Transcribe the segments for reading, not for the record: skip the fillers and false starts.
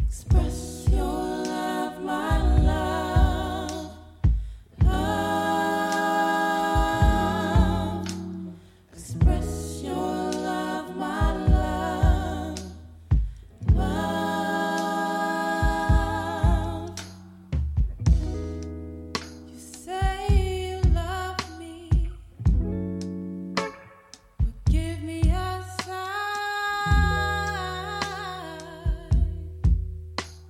Express your love, my love, love. Express your love, my love, love. You say you love me, but give me a sign.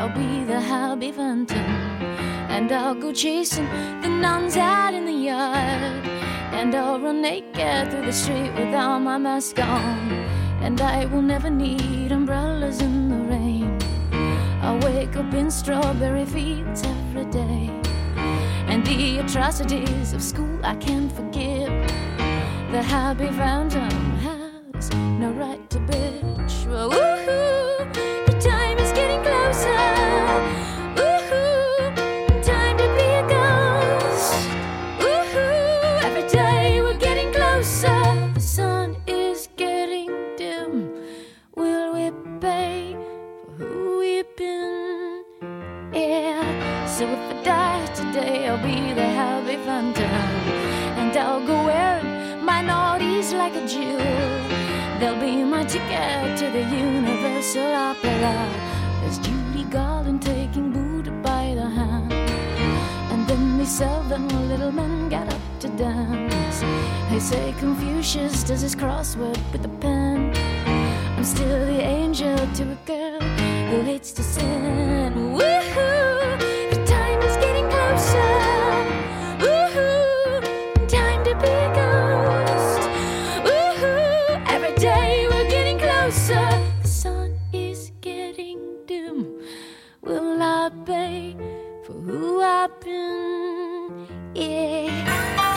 I'll be the happy phantom, and I'll go chasing the nuns out in the yard, and I'll run naked through the street without my mask on, and I will never need umbrellas in the rain. I'll wake up in strawberry fields every day, and the atrocities of school I can't forgive. The happy phantom has no right to bitch. Well, woohoo, the time is getting closer. Woohoo, time to be a ghost. Woohoo, every day we're getting closer. The sun is getting dim. Will we pay for who we've been? Yeah, so if I die today, I'll be the happy phantom, and I'll go wearing my naughties like a Jew. They'll be my ticket to the Universal Opera. There's Judy Garland taking Buddha by the hand, and then these 7 little men get up to dance. They say Confucius does his crossword with a pen. I'm still the angel to a girl who hates to sin. Woohoo, the time is getting closer. Woohoo, time to be a ghost. Woohoo, every day we're getting closer. The sun is getting dim. Will I pay for who I've been? Yeah.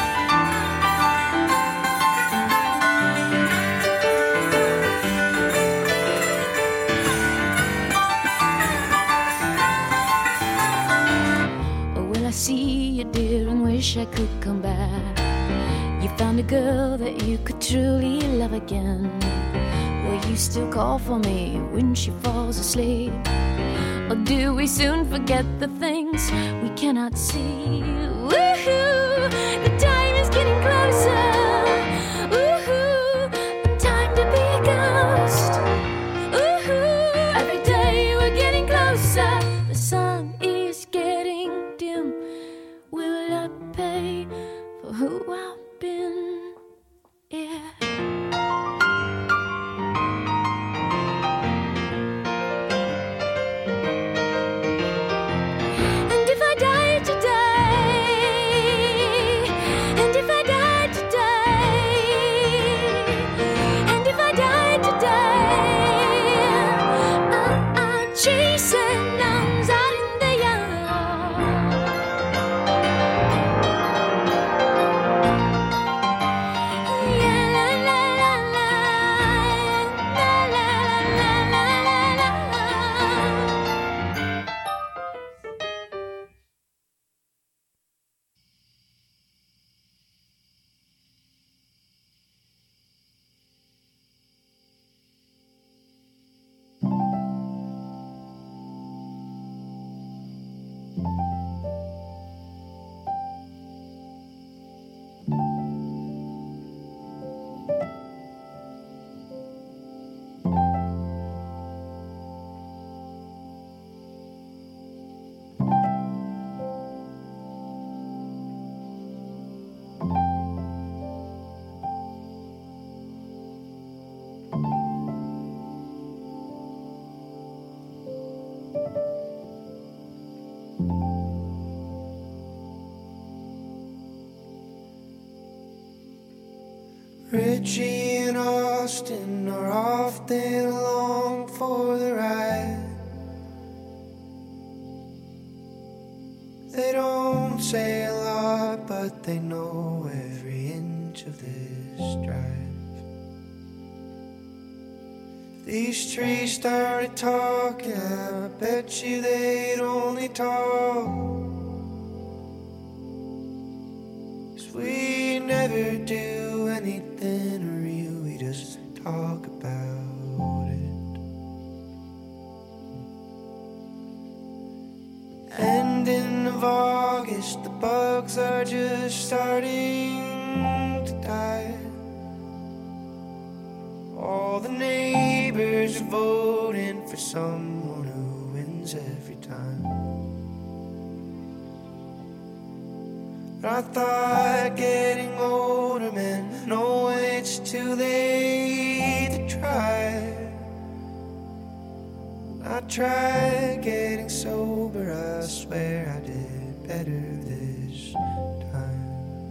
I see you, dear, and wish I could come back. You found a girl that you could truly love again. Will you still call for me when she falls asleep? Or do we soon forget the things we cannot see? Woohoo, the time is getting closer. Woohoo, time to be a ghost. Woohoo, every day we're getting closer. The sun is getting dim. Will I pay for who I've been? Yeah. And if I die today, and if I die today, and if I die today, I'm chasing nuns out in the yard. Yeah, la la la la, la la la la la la. Richie and Austin are often along for the ride. They don't say a lot, but they know every inch of this drive. These trees started talking, I bet you they'd only talk. 'Cause we never do anything real, we just talk about it. Ending of August, the bugs are just starting to die. All the neighbors are voting for someone who wins every time. But I thought getting older meant knowing it's too late to try. I tried getting swear I did better this time.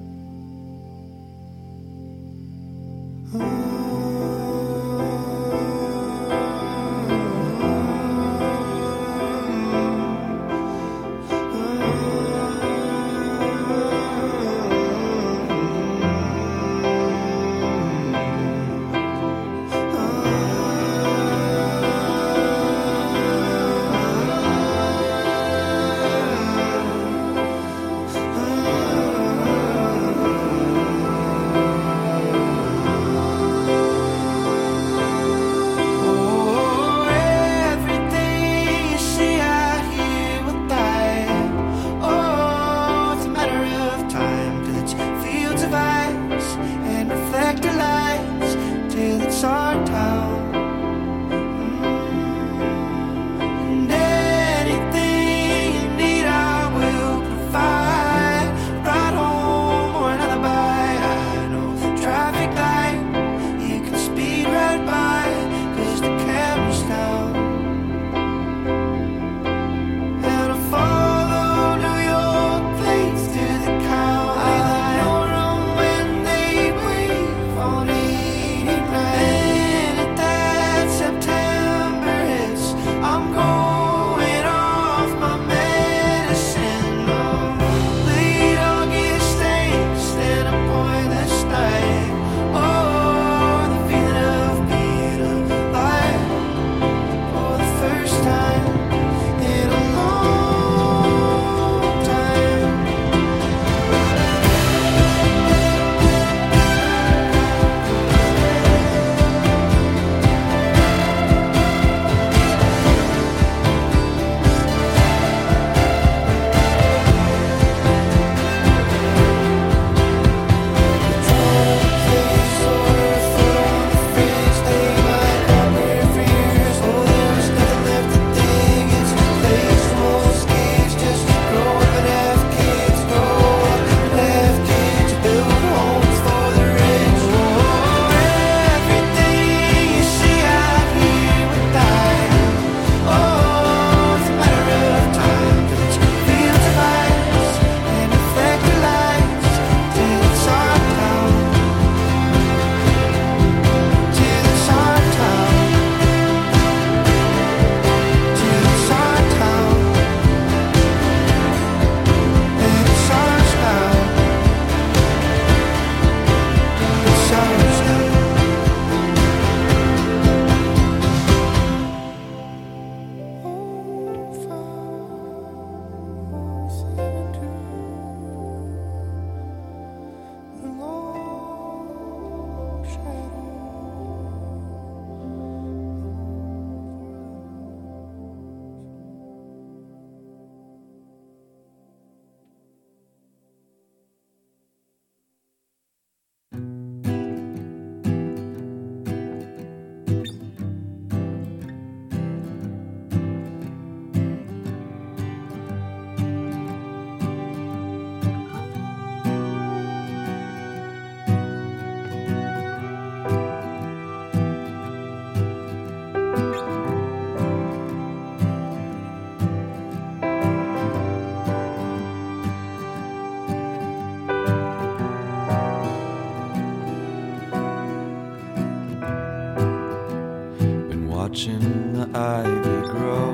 Watching the ivy grow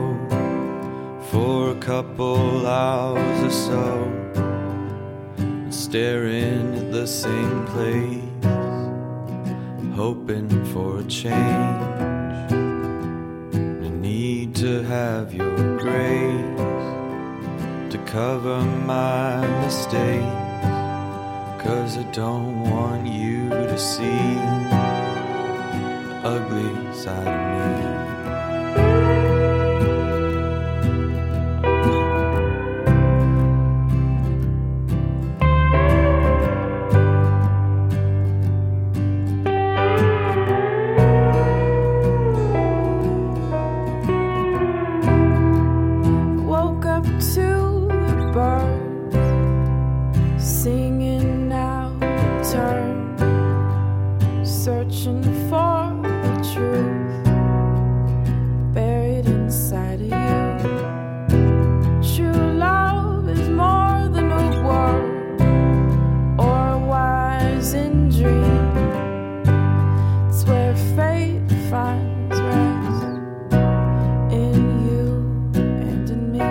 for a couple hours or so, staring at the same place, hoping for a change. I need to have your grace to cover my mistakes, 'cause I don't want you to see ugly side of me. Woke up to the birds singing out the turn, searching for the truth buried inside of you. True love. where fate finds rest in you and in me.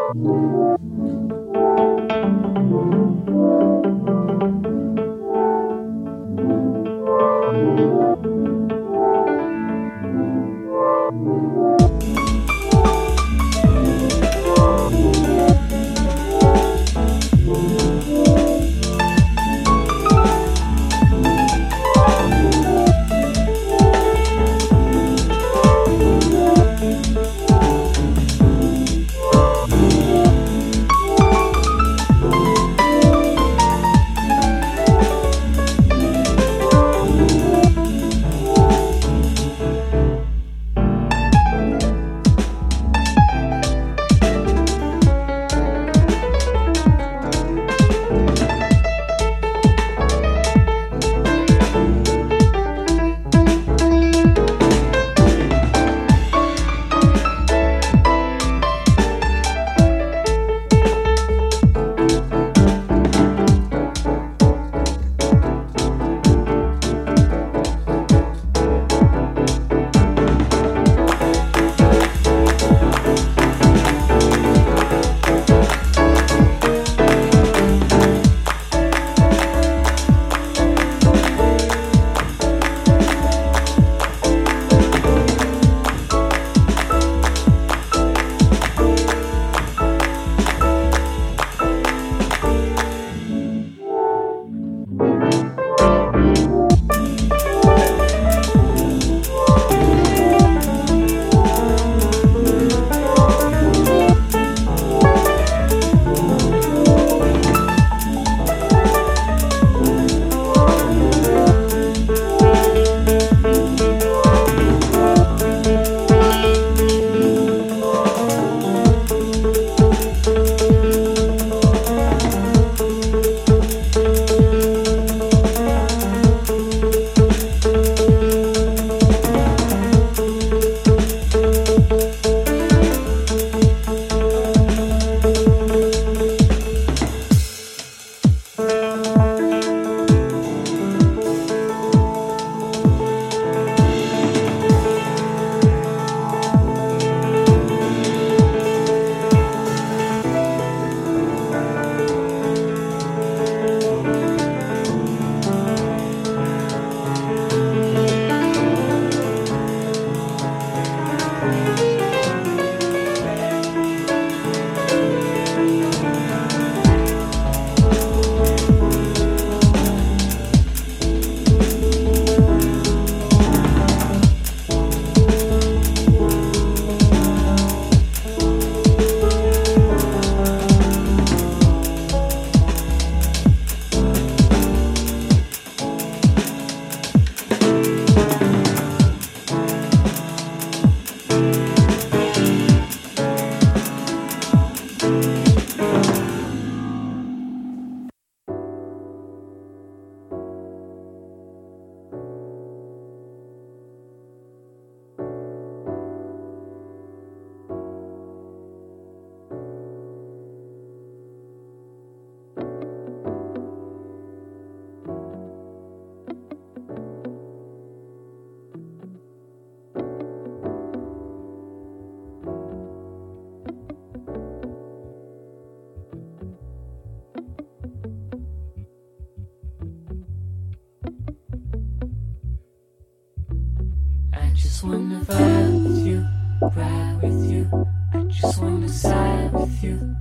just wanna vibe with you, ride with you. I just wanna side with you.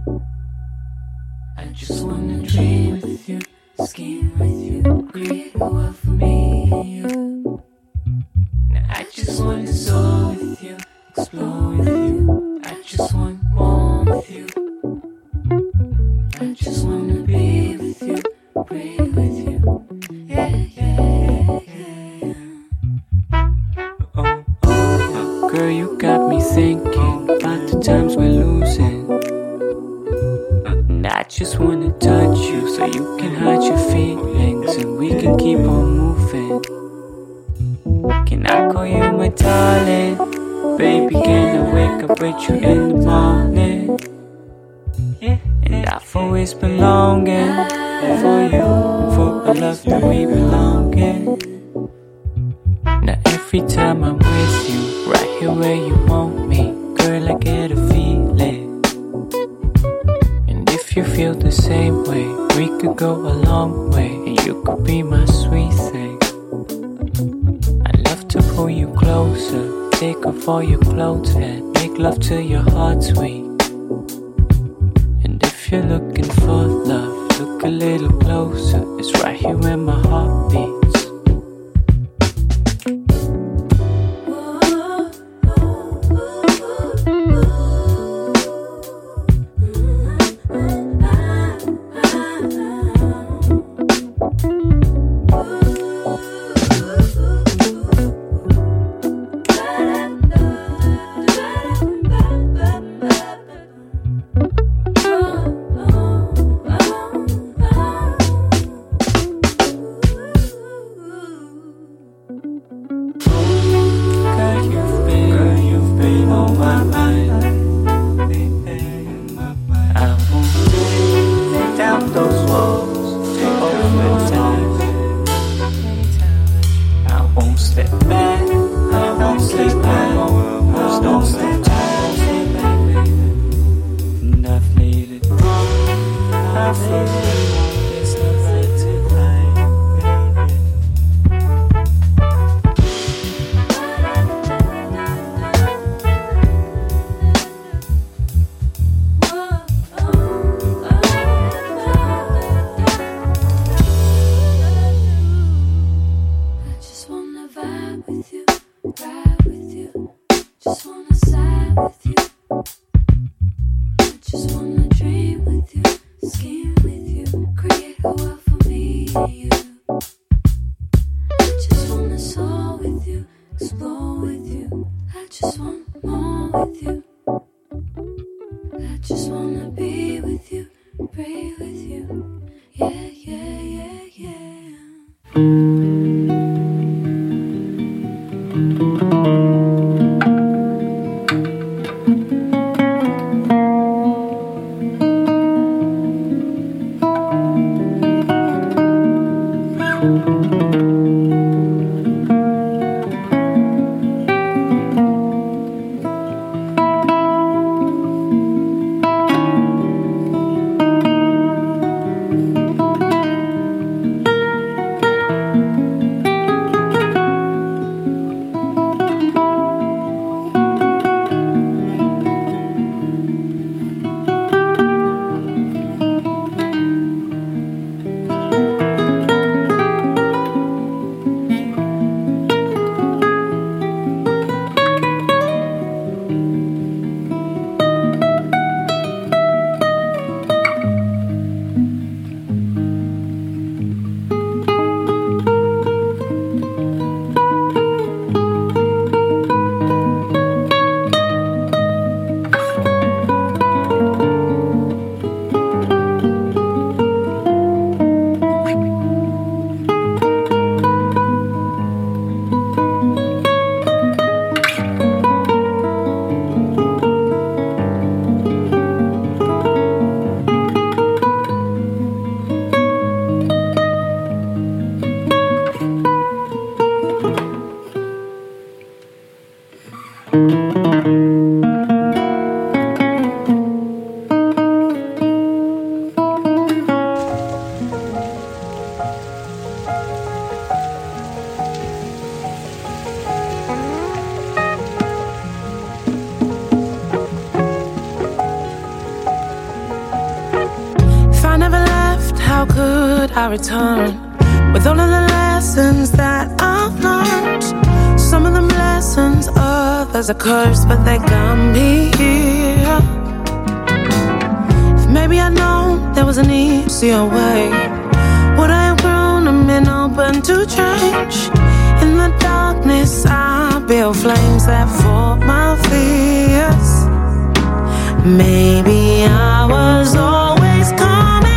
I just wanna dream with you, scheme with you, create a world for me and you. Now I just wanna soar with you, explore with you. I just want more with you. I just wanna be with you, breathe with you. Yeah, yeah, yeah, yeah. Oh, oh, girl, you got me thinking about the times we're losing. And I just wanna touch you so you can hide your feelings and we can keep on moving. Can I call you my darling? Baby, can I wake up with you in the morning? Yeah, and I've always been longing for you, for a love that we belong in. Now every time I'm with you, right here where you want me, girl, I get a feeling. you feel the same way, we could go a long way, and you could be my sweet thing. I'd love to pull you closer, take off all your clothes and make love till your heart's weak. And if you're looking for love, look a little closer, it's right here where my heart beats. Return with all of the lessons that I've learned. Some of them lessons, others are cursed, but they got me here. If maybe I'd known there was an easier way, would I have grown and been open to change? In the darkness I build flames that fought my fears. Maybe I was always coming,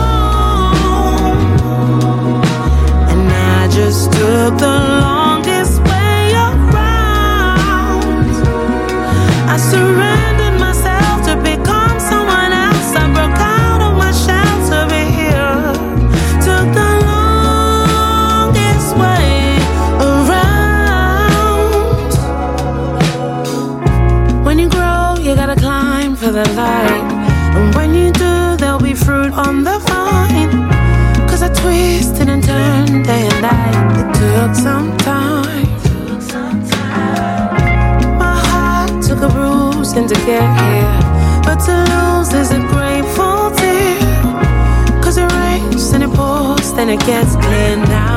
just took the longest way around. I surrendered myself to become someone else. I broke out of my shell to be here. Took the longest way around. When you grow, you gotta climb for the light, and when you do, there'll there'll be fruit on the vine. Cause I twisted and turned day and night. It took some time. My heart took a bruising to get here, but to lose is a grateful tear. Cause it rains and it pours, then it gets clear now.